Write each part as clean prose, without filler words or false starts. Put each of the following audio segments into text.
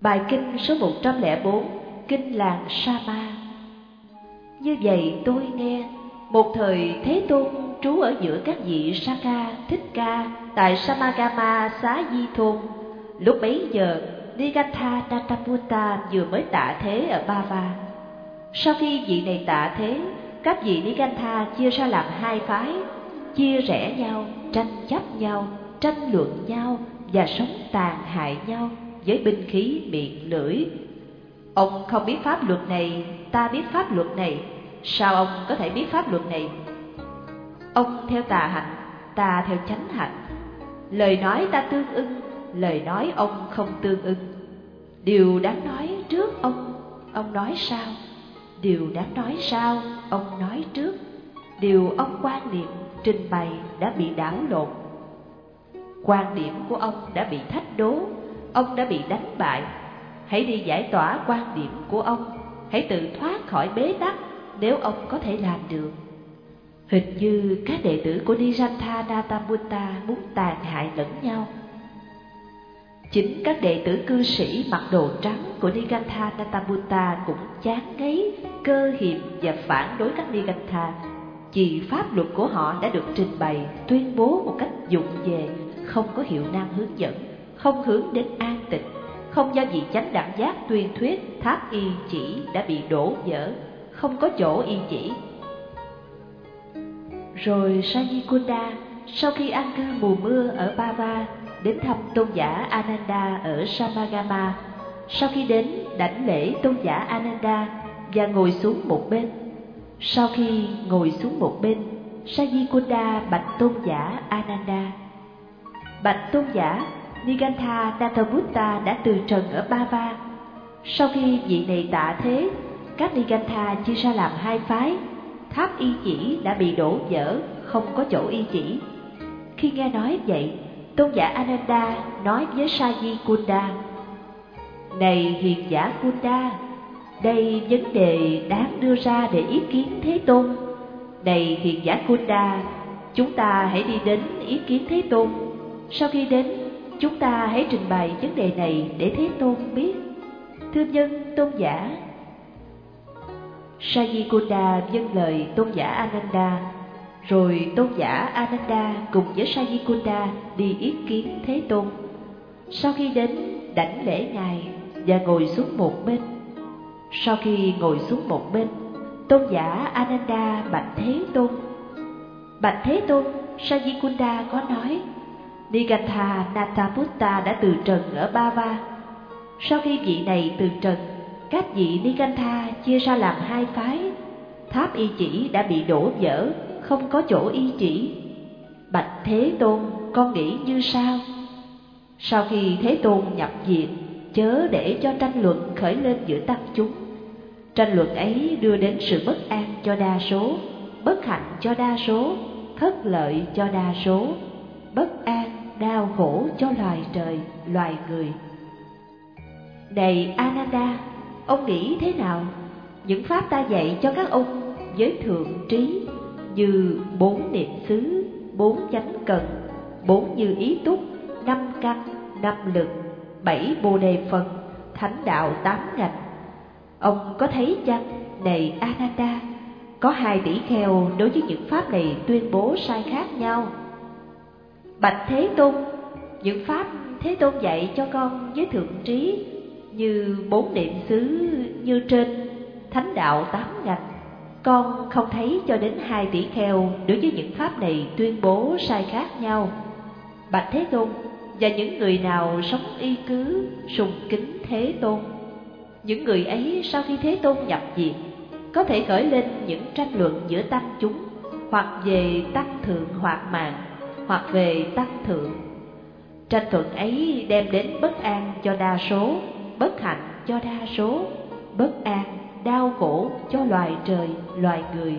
Bài kinh số 104, Kinh làng Sa-ma. Như vậy tôi nghe, một thời Thế Tôn trú ở giữa các vị Saka, Thích Ca tại Samagama Xá Di Thôn. Lúc bấy giờ, Nigantha Dattaputta vừa mới tạ thế ở Bava. Sau khi vị này tạ thế, các vị Nigantha chia ra làm hai phái, chia rẽ nhau, tranh chấp nhau, tranh luận nhau và sống tàn hại nhau với binh khí miệng lưỡi. Ông không biết pháp luật này, ta biết pháp luật này, sao ông có thể biết pháp luật này? Ông theo tà hạnh, ta theo chánh hạnh. Lời nói ta tương ưng, lời nói ông không tương ưng. Điều đáng nói trước ông nói sao? Điều đáng nói sao, ông nói trước. Điều ông quan niệm trình bày đã bị đảo lộn. Quan điểm của ông đã bị thách đố, ông đã bị đánh bại. Hãy đi giải tỏa quan điểm của ông, hãy tự thoát khỏi bế tắc nếu ông có thể làm được. Hình như các đệ tử của Nigantha Dattaputta muốn tàn hại lẫn nhau. Chính các đệ tử cư sĩ mặc đồ trắng của Nigantha Dattaputta cũng chán ngấy, cơ hiềm và phản đối các Nigantha, vì pháp luật của họ đã được trình bày, tuyên bố một cách vụng về, không có hiệu năng hướng dẫn, không hướng đến an tịnh, không do vị chánh đẳng giác tuyên thuyết, tháp y chỉ đã bị đổ vỡ, không có chỗ y chỉ. Rồi Sajikunda sau khi an cư mùa mưa ở Bava đến thăm tôn giả Ananda ở Samagama. Sau khi đến đảnh lễ tôn giả Ananda và ngồi xuống một bên. Sau khi ngồi xuống một bên, Sajikunda bạch tôn giả Ananda: Bạch tôn giả, Nigantha Dattaputta đã từ trần ở Bava. Sau khi vị này tạ thế, các Nigantha chia ra làm hai phái, tháp y chỉ đã bị đổ vỡ, không có chỗ y chỉ. Khi nghe nói vậy, tôn giả Ananda nói với Sajikunda: Này hiền giả Kunda, đây vấn đề đáng đưa ra để ý kiến Thế Tôn. Này hiền giả Kunda, chúng ta hãy đi đến ý kiến Thế Tôn. Sau khi đến, chúng ta hãy trình bày vấn đề này để Thế Tôn biết. Thưa nhân tôn giả. Sajikunda vâng lời tôn giả Ananda. Rồi tôn giả Ananda cùng với Sajikunda đi ý kiến Thế Tôn. Sau khi đến đảnh lễ ngài và ngồi xuống một bên. Sau khi ngồi xuống một bên, tôn giả Ananda bạch Thế Tôn: Bạch Thế Tôn, Sajikunda có nói Nigantha Dattaputta đã từ trần ở Bava. Sau khi vị này từ trần, các vị Nigantha chia ra làm hai phái, tháp y chỉ đã bị đổ vỡ, không có chỗ y chỉ. Bạch Thế Tôn, con nghĩ như sao? Sau khi Thế Tôn nhập viện, chớ để cho tranh luận khởi lên giữa tăng chúng. Tranh luận ấy đưa đến sự bất an cho đa số, bất hạnh cho đa số, thất lợi cho đa số, bất an, đau khổ cho loài trời, loài người. Này Ananda, ông nghĩ thế nào? Những pháp ta dạy cho các ông với thượng trí, như 4 niệm xứ, 4 chánh cần, 4 như ý túc, 5 căn, 5 lực, 7 bồ đề phần, thánh đạo 8 ngành. Ông có thấy chăng, này Ananda, có 2 tỷ kheo đối với những pháp này tuyên bố sai khác nhau? Bạch Thế Tôn, những pháp Thế Tôn dạy cho con với thượng trí, như 4 niệm xứ như trên, thánh đạo 8 ngành, con không thấy cho đến 2 tỷ kheo đối với những pháp này tuyên bố sai khác nhau. Bạch Thế Tôn, và những người nào sống y cứ sùng kính Thế Tôn, những người ấy sau khi Thế Tôn nhập viện có thể khởi lên những tranh luận giữa tăng chúng, hoặc về tăng thượng hoạt mạng, hoặc về tăng thượng. Tranh luận ấy đem đến bất an cho đa số, bất hạnh cho đa số, bất an, đau khổ cho loài trời, loài người.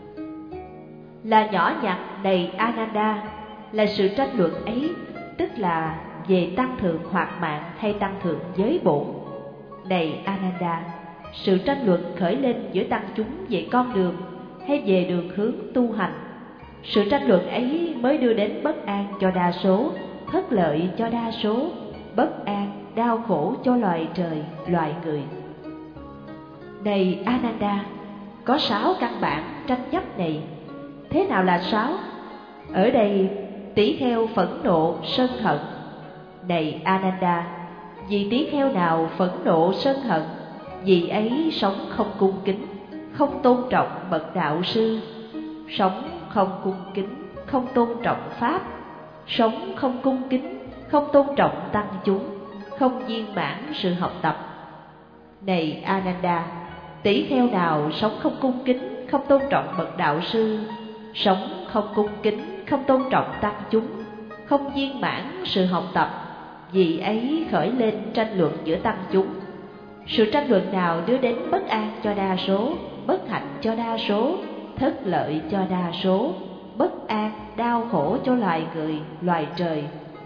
Là nhỏ nhặt đầy Ananda, là sự tranh luận ấy, tức là về tăng thượng hoạt mạng hay tăng thượng giới bổn. Này Ananda, sự tranh luận khởi lên giữa tăng chúng về con đường hay về đường hướng tu hành, sự tranh luận ấy mới đưa đến bất an cho đa số, thất lợi cho đa số, bất an, đau khổ cho loài trời, loài người. Này Ananda, có 6 căn bản tranh chấp này. Thế nào là 6? Ở đây tỷ kheo phẫn nộ, sân hận. Này Ananda, vì tỷ kheo nào phẫn nộ sân hận, vì ấy sống không cung kính, không tôn trọng bậc đạo sư, sống không cung kính, không tôn trọng pháp, sống không cung kính, không tôn trọng tăng chúng, không viên mãn sự học tập. Này Ananda, tỷ kheo nào sống không cung kính, không tôn trọng bậc đạo sư, sống không cung kính, không tôn trọng tăng chúng, không viên mãn sự học tập, vì ấy khởi lên tranh luận giữa tăng chúng. Sự tranh luận nào đưa đến bất an cho đa số, bất hạnh cho đa số, thất lợi cho đa số, bất an, đau khổ cho loài người, loài trời.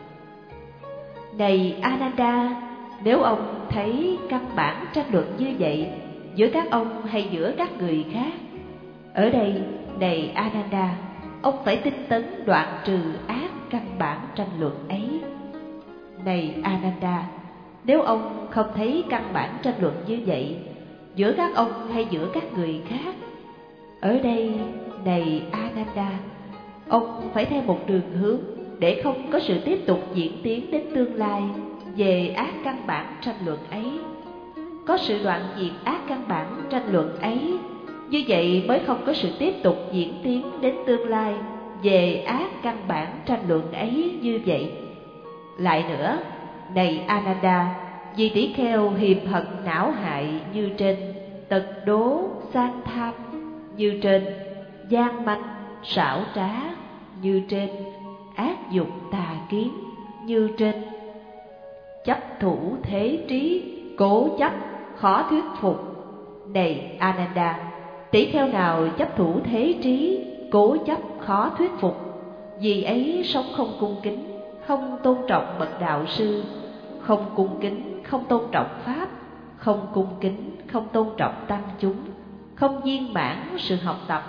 Này Ananda, nếu ông thấy căn bản tranh luận như vậy giữa các ông hay giữa các người khác, ở đây, này Ananda, ông phải tinh tấn đoạn trừ ác căn bản tranh luận ấy. Này Ananda, nếu ông không thấy căn bản tranh luận như vậy giữa các ông hay giữa các người khác, ở đây, này Ananda, ông phải theo một đường hướng để không có sự tiếp tục diễn tiến đến tương lai về ác căn bản tranh luận ấy. Có sự đoạn diệt ác căn bản tranh luận ấy, như vậy mới không có sự tiếp tục diễn tiến đến tương lai về ác căn bản tranh luận ấy như vậy. Lại nữa, này Ananda, vì tỷ kheo hiềm hận não hại như trên, tật đố, sang tham như trên, gian manh, xảo trá như trên, ác dục tà kiến như trên, chấp thủ thế trí, cố chấp, khó thuyết phục. Này Ananda, tỷ kheo nào chấp thủ thế trí, cố chấp, khó thuyết phục, vì ấy sống không cung kính, không tôn trọng bậc đạo sư, không cung kính, không tôn trọng pháp, không cung kính, không tôn trọng tăng chúng, không viên mãn sự học tập.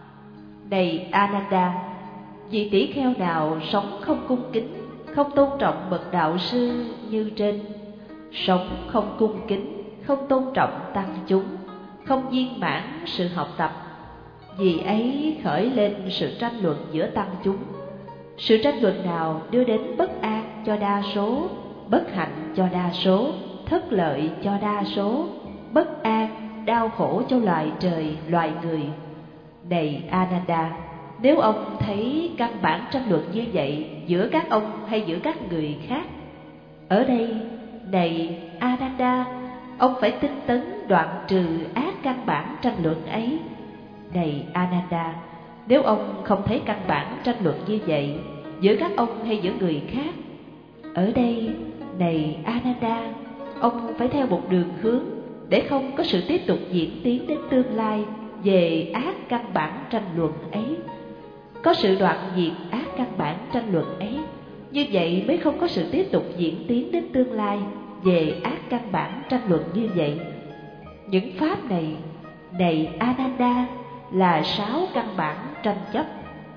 Này Ananda, vì tỷ kheo nào sống không cung kính, không tôn trọng bậc đạo sư như trên, sống không cung kính, không tôn trọng tăng chúng, không viên mãn sự học tập, vì ấy khởi lên sự tranh luận giữa tăng chúng. Sự tranh luận nào đưa đến bất an cho đa số, bất hạnh cho đa số, thất lợi cho đa số, bất an, đau khổ cho loài trời, loài người. Này Ananda, nếu ông thấy căn bản tranh luận như vậy giữa các ông hay giữa các người khác, ở đây, này Ananda, ông phải tinh tấn đoạn trừ ác căn bản tranh luận ấy. Này Ananda, nếu ông không thấy căn bản tranh luận như vậy giữa các ông hay giữa người khác, ở đây, này Ananda, ông phải theo một đường hướng để không có sự tiếp tục diễn tiến đến tương lai về ác căn bản tranh luận ấy. Có sự đoạn diệt ác căn bản tranh luận ấy, như vậy mới không có sự tiếp tục diễn tiến đến tương lai về ác căn bản tranh luận như vậy. Những pháp này, này Ananda, là 6 căn bản tranh chấp.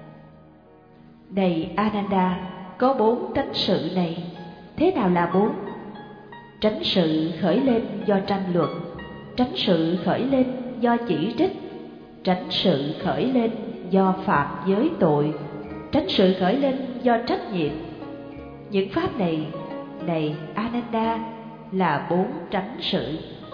Này Ananda, có 4 tránh sự này. Thế nào là 4? Tránh sự khởi lên do tranh luận, tránh sự khởi lên do chỉ trích, tránh sự khởi lên do phạm giới tội, tránh sự khởi lên do trách nhiệm. Những pháp này, này Ananda, là 4 tránh sự.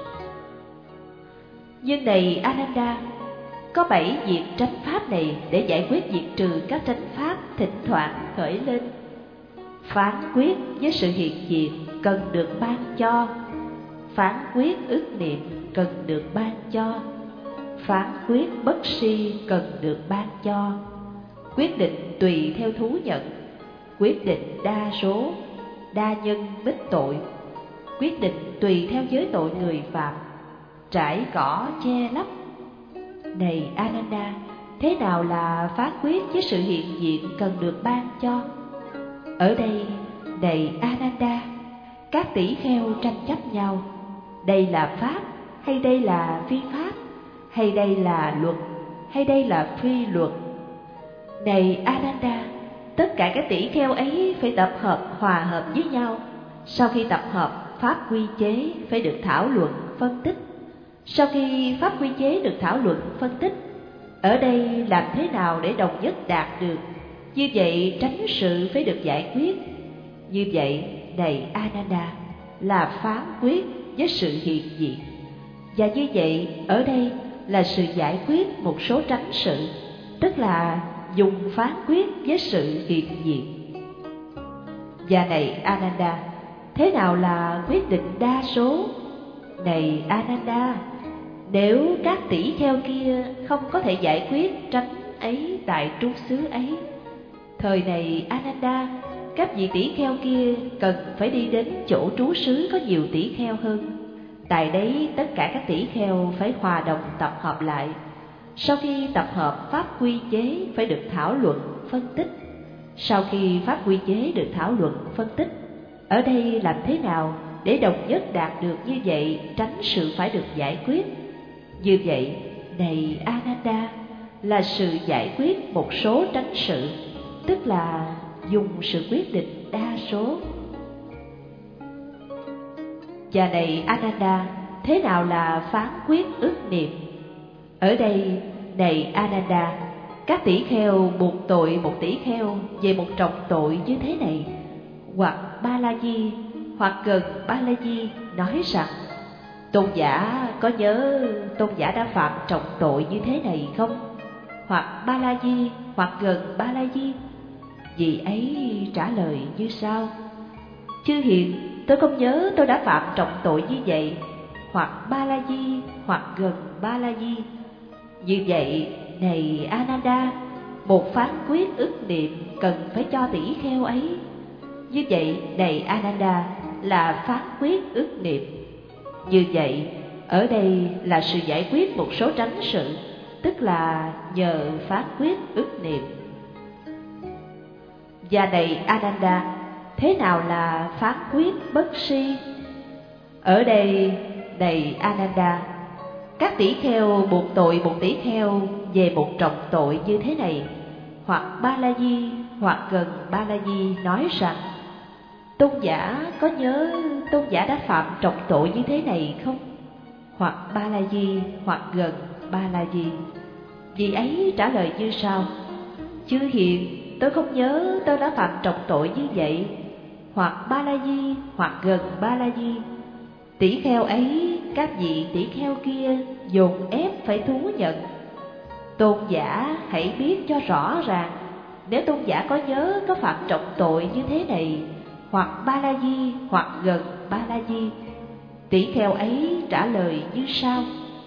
Nhưng này Ananda, có 7 việc tránh pháp này để giải quyết diệt trừ các tránh pháp thỉnh thoảng khởi lên. Phán quyết với sự hiện diện cần được ban cho, phán quyết ức niệm cần được ban cho, phán quyết bất si cần được ban cho, quyết định tùy theo thú nhận, quyết định đa số, đa nhân bích tội, quyết định tùy theo giới tội người phạm, trải cỏ che lấp. Này Ananda, thế nào là phán quyết với sự hiện diện cần được ban cho? Ở đây, này Ananda, các tỷ kheo tranh chấp nhau, đây là pháp hay đây là phi pháp, hay đây là luật hay đây là phi luật. Này Ananda, tất cả các tỷ kheo ấy phải tập hợp, hòa hợp với nhau. Sau khi tập hợp, pháp quy chế phải được thảo luận, phân tích. Sau khi pháp quy chế được thảo luận, phân tích, ở đây làm thế nào để đồng nhất đạt được? Như vậy tránh sự phải được giải quyết. Như vậy, này Ananda, là phán quyết với sự hiện diện. Và như vậy, ở đây là sự giải quyết một số tránh sự, tức là dùng phán quyết với sự hiện diện. Và này Ananda, thế nào là quyết định đa số? Này Ananda, nếu các tỷ kheo kia không có thể giải quyết tránh ấy tại trú xứ ấy, thời này Ananda, các vị tỷ kheo kia cần phải đi đến chỗ trú xứ có nhiều tỷ kheo hơn. Tại đấy tất cả các tỷ kheo phải hòa đồng tập hợp lại. Sau khi tập hợp, pháp quy chế phải được thảo luận, phân tích. Sau khi pháp quy chế được thảo luận, phân tích, ở đây làm thế nào để đồng nhất đạt được như vậy, tránh sự phải được giải quyết? Như vậy, này Ananda, là sự giải quyết một số tránh sự, tức là dùng sự quyết định đa số. Và này Ananda, thế nào là phán quyết ức niệm? Ở đây, này Ananda, các tỷ kheo buộc tội một tỷ kheo về một trọng tội như thế này, hoặc Ba La Di, hoặc gần Ba La Di nói rằng: tôn giả có nhớ tôn giả đã phạm trọng tội như thế này không? Hoặc Ba La Di, hoặc gần Ba La Di. Vị ấy trả lời như sau: chư hiền, tôi không nhớ tôi đã phạm trọng tội như vậy, hoặc Ba La Di, hoặc gần Ba La Di. Như vậy, này Ananda, một phán quyết ức niệm cần phải cho tỷ kheo ấy. Như vậy, này Ananda, là phán quyết ức niệm. Như vậy, ở đây là sự giải quyết một số tránh sự, tức là nhờ phán quyết ức niệm. Và này Ananda, thế nào là phán quyết bất si? Ở đây, này Ananda, các tỷ kheo buộc tội một tỷ kheo về một trọng tội như thế này, hoặc Ba La Di, hoặc gần Ba La Di nói rằng: tôn giả có nhớ tôn giả đã phạm trọng tội như thế này không? Hoặc Ba La Di, hoặc gần Ba La Di. Vị ấy trả lời như sau: chư hiền, tôi không nhớ tôi đã phạm trọng tội như vậy, hoặc Ba La Di, hoặc gần Ba La Di. Tỷ kheo ấy, các vị tỷ kheo kia dồn ép phải thú nhận. Tôn giả hãy biết cho rõ ràng, nếu tôn giả có nhớ có phạm trọng tội như thế này, hoặc Ba La Di, hoặc gần Ba La Di. Tỷ kheo ấy trả lời như sau: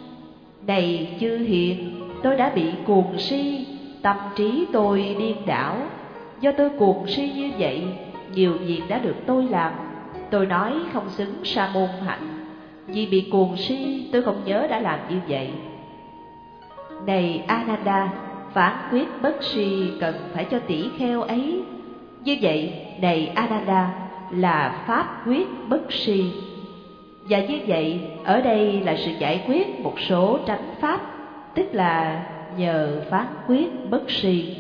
này chư hiền, tôi đã bị cuồng si, tâm trí tôi điên đảo. Do tôi cuồng si như vậy, nhiều việc đã được tôi làm. Tôi nói không xứng sa môn hạnh. Vì bị cuồng si, tôi không nhớ đã làm như vậy. Này Ananda, phán quyết bất si cần phải cho tỷ kheo ấy. Như vậy, này Ananda, là pháp quyết bất si. Và như vậy, ở đây là sự giải quyết một số tránh pháp, tức là nhờ phán quyết bất si.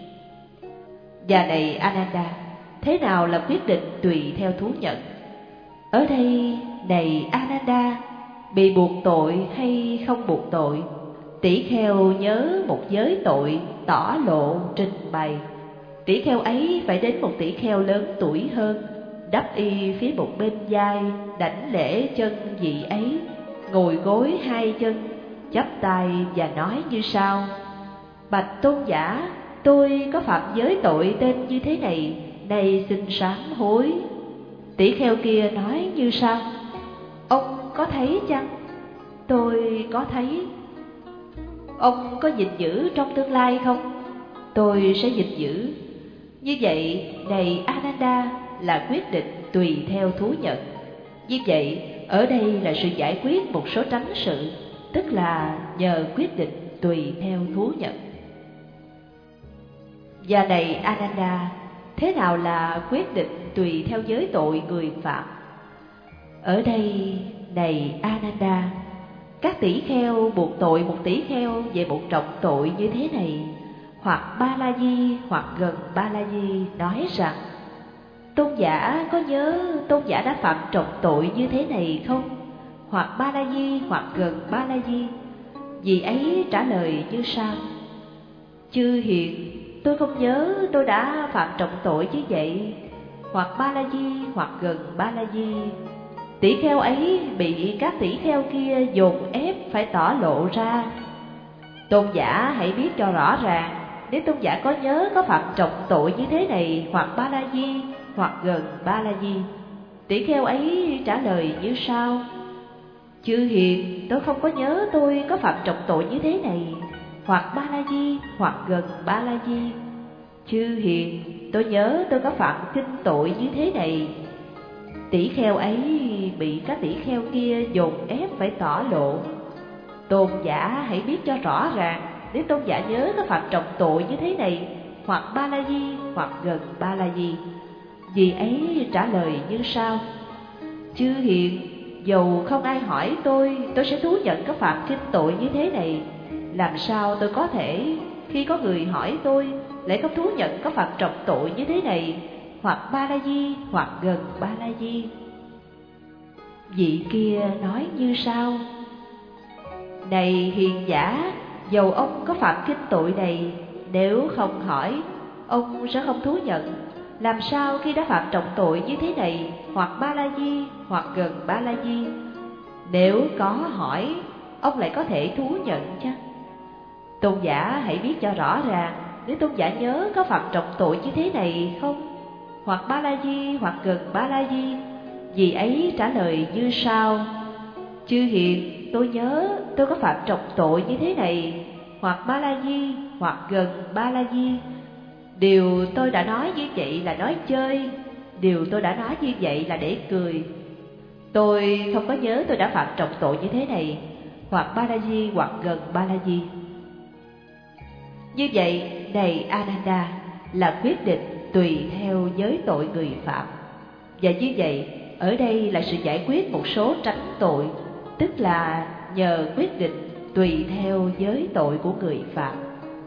Và này Ananda, thế nào là quyết định tùy theo thú nhận? Ở đây, này Ananda, bị buộc tội hay không buộc tội, tỷ kheo nhớ một giới tội, tỏ lộ, trình bày. Tỷ kheo ấy phải đến một tỷ kheo lớn tuổi hơn, đắp y phía một bên vai, đảnh lễ chân vị ấy, ngồi gối hai chân, chắp tay và nói như sau: bạch tôn giả, tôi có phạm giới tội tên như thế này, nay xin sám hối. Tỷ kheo kia nói như sau: ông có thấy chăng? Tôi có thấy. Ông có gìn giữ trong tương lai không? Tôi sẽ gìn giữ. Như vậy, này Ananda, là quyết định tùy theo thú nhận. Như vậy, ở đây là sự giải quyết một số tránh sự, tức là nhờ quyết định tùy theo thú nhận. Và này Ananda, thế nào là quyết định tùy theo giới tội người phạm? Ở đây, này Ananda, các tỷ kheo buộc tội một tỷ kheo về một trọng tội như thế này, hoặc Ba La Di, hoặc gần Ba La Di nói rằng: tôn giả có nhớ tôn giả đã phạm trọng tội như thế này không? Hoặc Ba La Di hoặc gần Ba La Di. Vị ấy trả lời như sau: Chư hiền, tôi không nhớ tôi đã phạm trọng tội như vậy. Hoặc Ba La Di hoặc gần Ba La Di. Tỷ kheo ấy bị các tỷ kheo kia dồn ép phải tỏ lộ ra. Tôn giả hãy biết cho rõ ràng, nếu tôn giả có nhớ có phạm trọng tội như thế này, hoặc Ba La Di hoặc gần Ba La Di. Tỷ kheo ấy trả lời như sau: Chư hiền, tôi không có nhớ tôi có phạm trọng tội như thế này, hoặc Ba La Di hoặc gần Ba La Di. Chư hiền, tôi nhớ tôi có phạm kinh tội như thế này. Tỷ kheo ấy bị các tỷ kheo kia dồn ép phải tỏ lộ. Tôn giả hãy biết cho rõ ràng, nếu tôn giả nhớ có phạm trọng tội như thế này, hoặc Ba La Di hoặc gần Ba La Di. Vì ấy trả lời như sau: Chư hiền, dầu không ai hỏi tôi sẽ thú nhận có phạm kinh tội như thế này. Làm sao tôi có thể, khi có người hỏi tôi, lại không thú nhận có phạm trọng tội như thế này, hoặc Ba La Di hoặc gần Ba La Di. Vị kia nói như sau: Này hiền giả, dầu ông có phạm kinh tội này, nếu không hỏi, ông sẽ không thú nhận. Làm sao khi đã phạm trọng tội như thế này, hoặc Ba La Di hoặc gần Ba La Di, nếu có hỏi, ông lại có thể thú nhận chăng? Tôn giả hãy biết cho rõ ràng, nếu tôn giả nhớ có phạm trọng tội như thế này không, hoặc Ba La Di hoặc gần Ba La Di. Vì ấy trả lời như sau: Chư hiền, tôi nhớ tôi có phạm trọng tội như thế này, hoặc Ba La Di hoặc gần Ba La Di. Điều tôi đã nói như vậy là nói chơi, điều tôi đã nói như vậy là để cười. Tôi không có nhớ tôi đã phạm trọng tội như thế này, hoặc Ba La Di hoặc gần Ba La Di. Như vậy, này Ananda, là quyết định tùy theo giới tội người phạm. Và như vậy, ở đây là sự giải quyết một số tránh tội, tức là nhờ quyết định tùy theo giới tội của người phạm.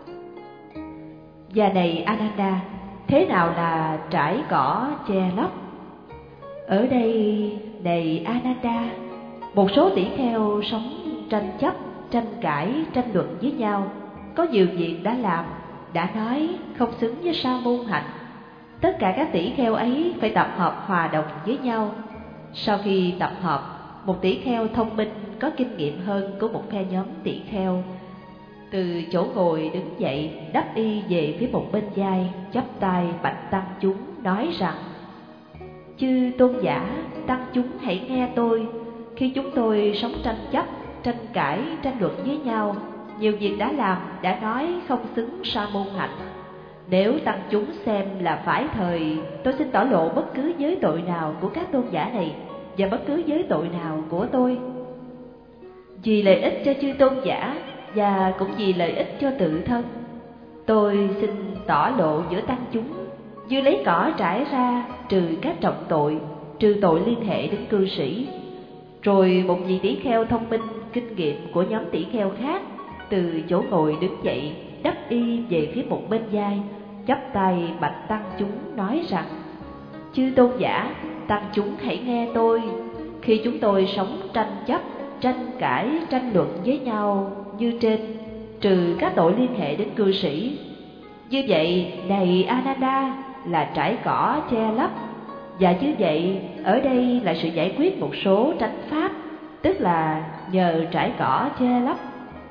Và này Ananda, thế nào là trải cỏ che lấp? Ở đây, này Ananda, một số tỷ kheo sống tranh chấp, tranh cãi, tranh luận với nhau. Có nhiều việc đã làm, đã nói không xứng với sa môn hạnh. Tất cả các tỷ kheo ấy phải tập hợp hòa đồng với nhau. Sau khi tập hợp, một tỷ kheo thông minh có kinh nghiệm hơn của một phe nhóm tỷ kheo từ chỗ ngồi đứng dậy, đắp y về phía một bên vai, chắp tay bạch tăng chúng nói rằng: Chư tôn giả, tăng chúng hãy nghe tôi. Khi chúng tôi sống tranh chấp, tranh cãi, tranh luận với nhau, nhiều việc đã làm, đã nói không xứng sa môn hạnh. Nếu tăng chúng xem là phải thời, tôi xin tỏ lộ bất cứ giới tội nào của các tôn giả này và bất cứ giới tội nào của tôi. Vì lợi ích cho chư tôn giả và cũng vì lợi ích cho tự thân, tôi xin tỏ lộ giữa tăng chúng, như lấy cỏ trải ra, trừ các trọng tội, trừ tội liên hệ đến cư sĩ. Rồi một vị tỷ kheo thông minh kinh nghiệm của nhóm tỷ kheo khác từ chỗ ngồi đứng dậy, đắp y về phía một bên vai, chắp tay bạch tăng chúng nói rằng: Chư tôn giả, tăng chúng hãy nghe tôi. Khi chúng tôi sống tranh chấp, tranh cãi, tranh luận với nhau như trên, trừ các tội liên hệ đến cư sĩ. Như vậy, này Ananda, là trải cỏ che lấp. Và như vậy, ở đây là sự giải quyết một số tránh pháp, tức là nhờ trải cỏ che lấp.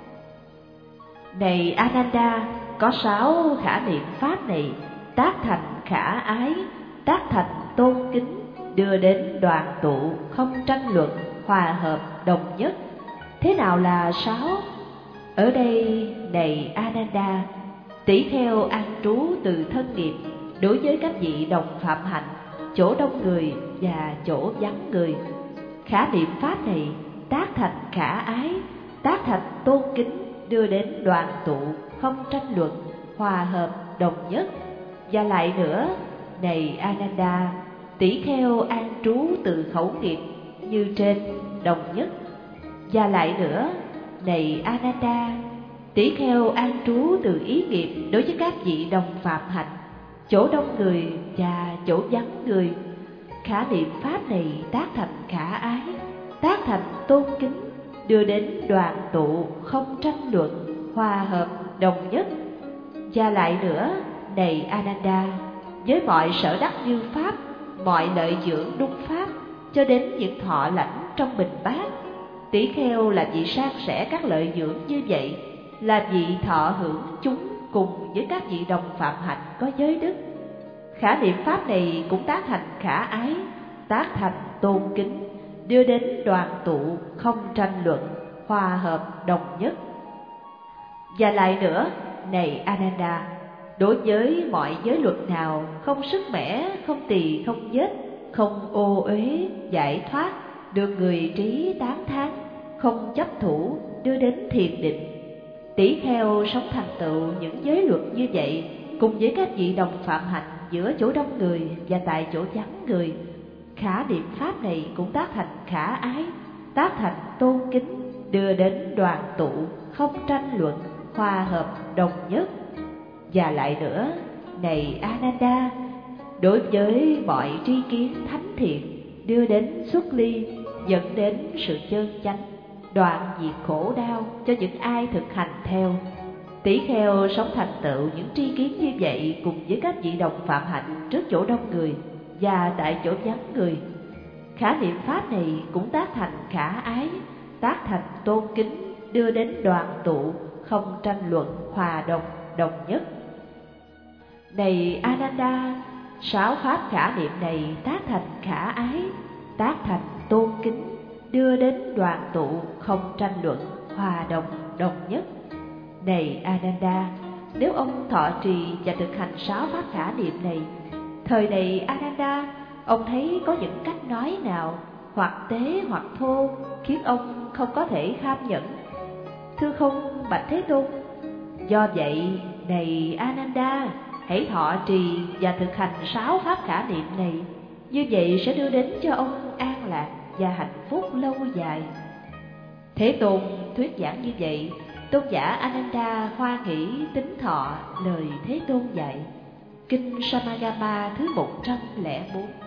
Này Ananda, có 6 khả niệm pháp này tác thành khả ái, tác thành tôn kính, đưa đến đoàn tụ, không tranh luận, hòa hợp, đồng nhất. Thế nào là 6? Ở đây, này Ananda, tỷ kheo an trú từ thân nghiệp đối với các vị đồng phạm hạnh, chỗ đông người và chỗ vắng người. Khả niệm pháp này tác thành khả ái, tác thành tôn kính, đưa đến đoàn tụ, không tranh luận, hòa hợp, đồng nhất. Và lại nữa, này Ananda, tỷ kheo an trú từ khẩu nghiệp như trên, đồng nhất. Và lại nữa, này Ananda, tỷ kheo an trú từ ý nghiệp đối với các vị đồng phạm hạnh, chỗ đông người và chỗ vắng người. Khả niệm pháp này tác thành khả ái, tác thành tôn kính, đưa đến đoàn tụ, không tranh luận, hòa hợp, đồng nhất. Và lại nữa, này Ananda, với mọi sở đắc như pháp, mọi lợi dưỡng đúng pháp, cho đến những thọ lãnh trong bình bát, tỷ kheo là vị san sẻ các lợi dưỡng như vậy, là vị thọ hưởng chúng cùng với các vị đồng phạm hạnh có giới đức. Khả niệm pháp này cũng tác thành khả ái, tác thành tôn kính, đưa đến đoàn tụ, không tranh luận, hòa hợp, đồng nhất. Và lại nữa, này Ananda, đối với mọi giới luật nào không sức mẻ, không tỳ không vết, không ô uế, giải thoát, được người trí tán thán, không chấp thủ, đưa đến thiền định, tỷ kheo sống thành tựu những giới luật như vậy cùng với các vị đồng phạm hạnh giữa chỗ đông người và tại chỗ vắng người. Khả niệm pháp này cũng tác thành khả ái, tác thành tôn kính, đưa đến đoàn tụ, không tranh luận, hòa hợp, đồng nhất. Và lại nữa, này Ananda, đối với mọi tri kiến thánh thiện, đưa đến xuất ly, dẫn đến sự chân chánh, đoạn diệt khổ đau cho những ai thực hành theo. Tỷ kheo sống thành tựu những tri kiến như vậy cùng với các vị đồng phạm hạnh trước chỗ đông người và tại chỗ vắng người. Khả niệm pháp này cũng tác thành khả ái, tác thành tôn kính, đưa đến đoàn tụ, không tranh luận, hòa đồng, đồng nhất. Này Ananda, 6 pháp khả niệm này tác thành khả ái, tác thành tôn kính, đưa đến đoàn tụ, không tranh luận, hòa đồng, đồng nhất. Này Ananda, nếu ông thọ trì và thực hành 6 pháp khả niệm này, thời này Ananda, ông thấy có những cách nói nào hoặc tế hoặc thô khiến ông không có thể kham nhẫn? Thưa không, bạch Thế Tôn. Do vậy, này Ananda, hãy thọ trì và thực hành 6 pháp khả niệm này, như vậy sẽ đưa đến cho ông an lạc và hạnh phúc lâu dài. Thế Tôn thuyết giảng như vậy, tôn giả Ananda hoan hỷ tín thọ lời Thế Tôn dạy. Kinh Samagama thứ 104.